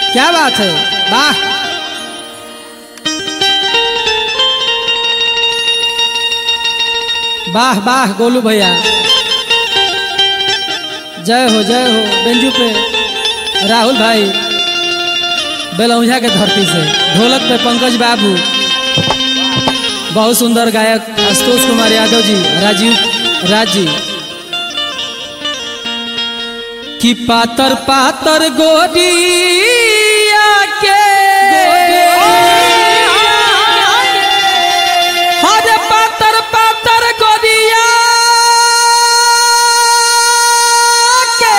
क्या बात है, वाह। वाह वाह गोलू भैया, जय हो बेंजू पे राहुल भाई, बेलौंझा के धरती से ढोलक पे पंकज बाबू, बहुत सुंदर गायक आशुतोष कुमार यादव जी, राजीव राज जी की पातर पातर गोरिया के हर पातर पातर गोरिया के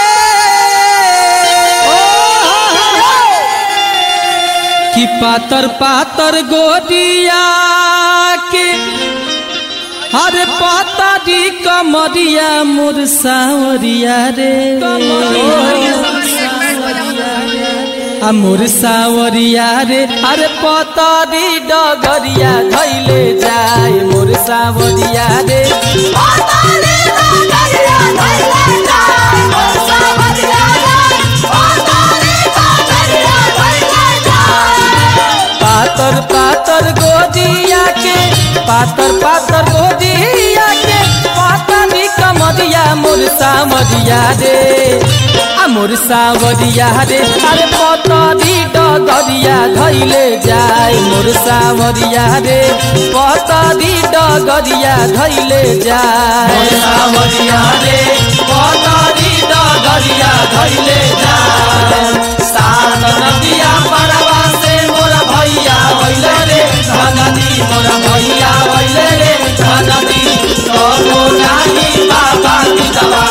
की पातर पातर गोरिया के हर पातारी कमरिया मोर सावरिया रे, मोर सावरिया रे, अरे पतारी डगरिया धैले जाए मोर सावरिया रे, पातर पातर गोदिया के, पातर पातर गोदिया के पातारी कमरिया मोर सावरिया रे, मोर सावरिया रे, अरे पतारी डगरिया धैले जाए मोर सावरिया रे, पतारी डगरिया धैले जाए मोर सावरिया रे, पतारी डगरिया धैले जाए, सात नदिया परवा से मोर भैया भैले रे, नदी मोर भैया भैले रे, नदी तो नाही बाबा की दवा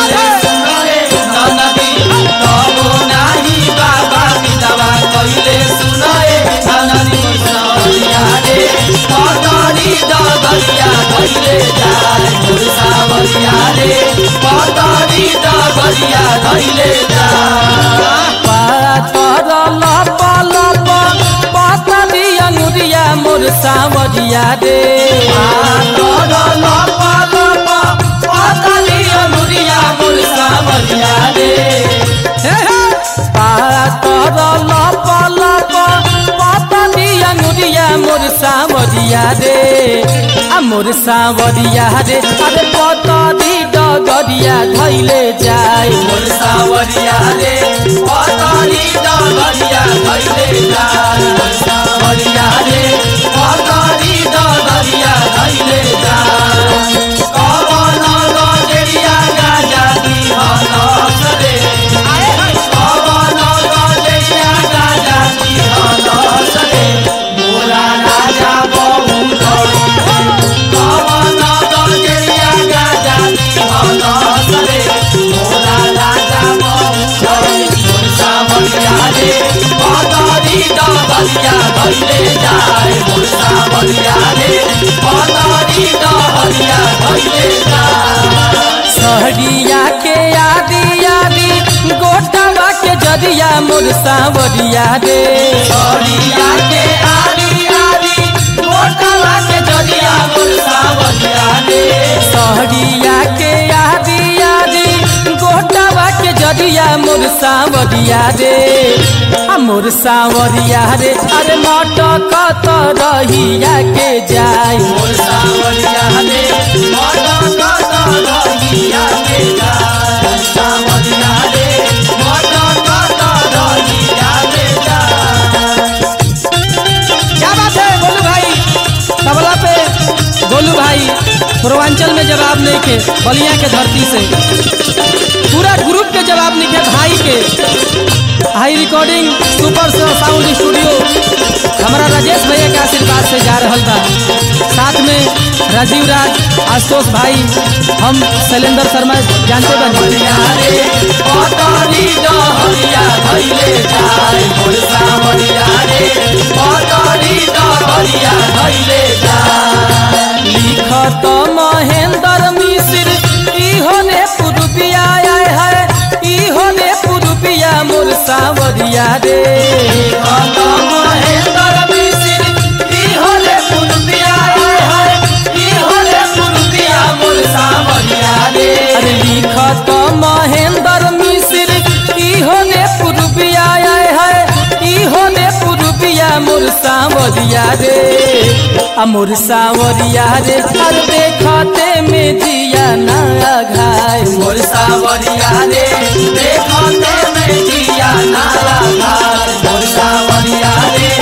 मोर सावरिया रे, पातालिया नुरिया मोर सावरिया रे, पातर लप लप पातालिया नुरिया मोर सावरिया रे, मोर सावरिया रे, अरे पतारी डगरिया धैले जाए मोर सावरिया रे, पतारी डगरिया धैले जाए मोर सावरिया रे, पतारी डगरिया धैले जाए, कवन गजरिया गाजा दिहलस रे, कवन गजरिया गाजा दिहलस रे, मोरा राजा बहुत कवन गजरिया गाजा दिहलस रे, मोरा राजा बहुत मोर सावरिया रे, पतारी डगरिया धैले जाए मोर सावरिया रे, पतारी डगरिया धैले जाए, सहरिया के आदि आदि गोटवा के जरिया मोर सावरिया रे, सहरिया के आदि आदि गोटवा के जरिया मोर सावरिया रे, सहरिया के आदि आदि गोटवा के जरिया मोर सावरिया रे, मोर सावरिया रे, अरे मटकत रहिया के जाए मोर सावरिया रे, मटकत रहिया के जाए सावरिया रे, मटकत रहिया के जाए। क्या बात है गोलू भाई, तबला पे गोलू भाई, पूर्वांचल में जवाब नहीं के, बलिया के धरती से पूरा ग्रुप के जवाब नहीं के, भाई के hi recording super sound studio हमारा राजेश भैया के आशीर्वाद से जा रहा बा, साथ में राजीव राज, आशुतोष भाई, हम शैलेंद्र शर्मा जानते बनिया रे, पतारी डगरिया धैले जाए मोर सावरिया रे, पतारी डगरिया धैले जाए, लिखत महेंद्र मिश्र इहो ने पुरुपिया आए है, इहो ने पुरुपिया मोर सावरिया रे, लिखत महेंद्र मिश्र इहो ने पुरुपिया आए है, इहो ने पुरुपिया मोर सावरिया रे, अरे लिखत महेंद्र मिश्र इहो ने पुरुपिया आए है, सावरिया रे मोर सावरिया रे अरे देखते में जिया ना घाय मोर सावरिया रे देखते में जिया ना घाय मोर सावरिया रे